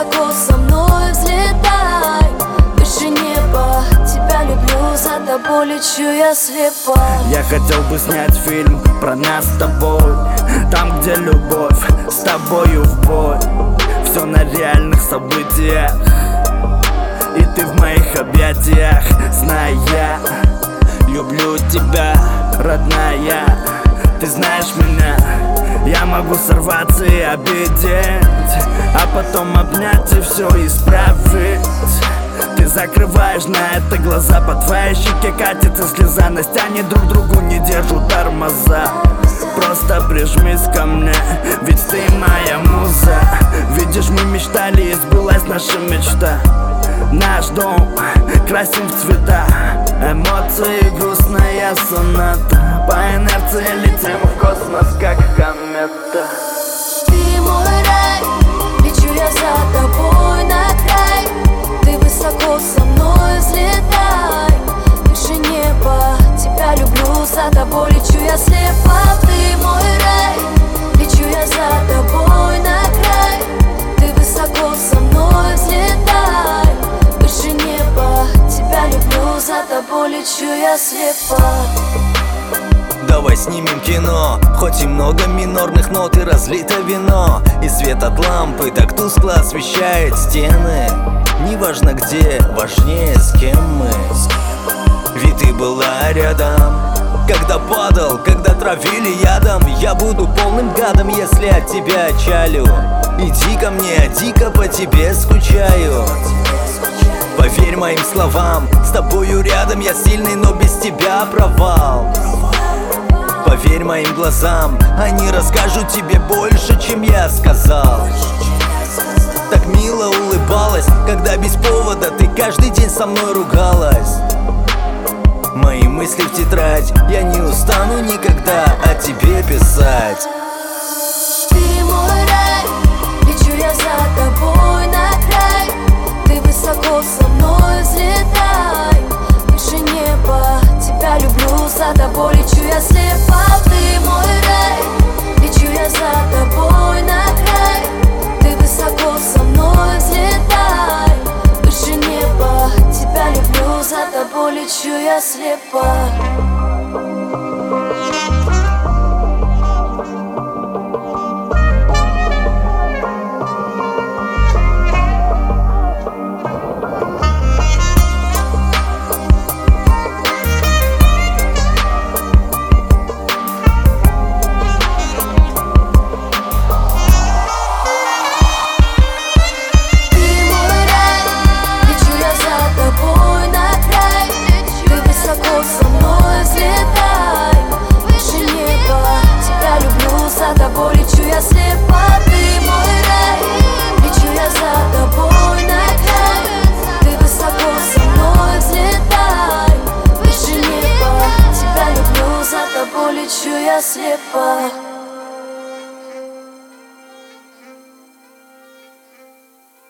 высоко со мной взлетай, выше неба. Тебя люблю, за тобой лечу я слепа. Я хотел бы снять фильм про нас с тобой, там, где любовь с тобою в бой. Все на реальных событиях, и ты в моих объятиях. Знаю, я люблю тебя, родная. Ты знаешь меня, я могу сорваться и обидеть, а потом обнять и все исправить. Ты закрываешь на это глаза, по твоей щеке катится слеза. Нас тянет друг другу, не держу тормоза. Просто прижмись ко мне, ведь ты моя муза. Видишь, мы мечтали, и сбылась наша мечта. Наш дом красим в цвета, эмоции, грустная соната. По инерции летим в космос, как комета. Ты мой рай, лечу я за тобой на край. Ты высоко со мной взлетай, выше неба. Тебя люблю, за тобой лечу я слепа. Ты мой рай, лечу я за тобой на край. Ты высоко со мной взлетай, выше неба. Тебя люблю, за тобой лечу я слепа. Давай снимем кино, хоть и много минорных нот и разлито вино, и свет от лампы так тускло освещает стены. Неважно где, важнее с кем мы. Ведь ты была рядом, когда падал, когда травили ядом. Я буду полным гадом, если от тебя отчалю. Иди ко мне, я дико по тебе скучаю. Поверь моим словам, с тобою рядом я сильный, но без тебя провал. Поверь моим глазам, они расскажут тебе больше, чем я сказал. Так мило улыбалась, когда без повода ты каждый день со мной ругалась. Мои мысли в тетрадь, я не устану никогда о тебе писать. Ты мой рай, лечу я за тобой на край. Ты высоко со мной взлетай, выше неба. Тебя люблю, за тобой лечу я слепа. Ты мой рай, лечу я за тобой на край. Ты высоко со мной взлетай, выше неба. Тебя люблю, за тобой лечу я слепа.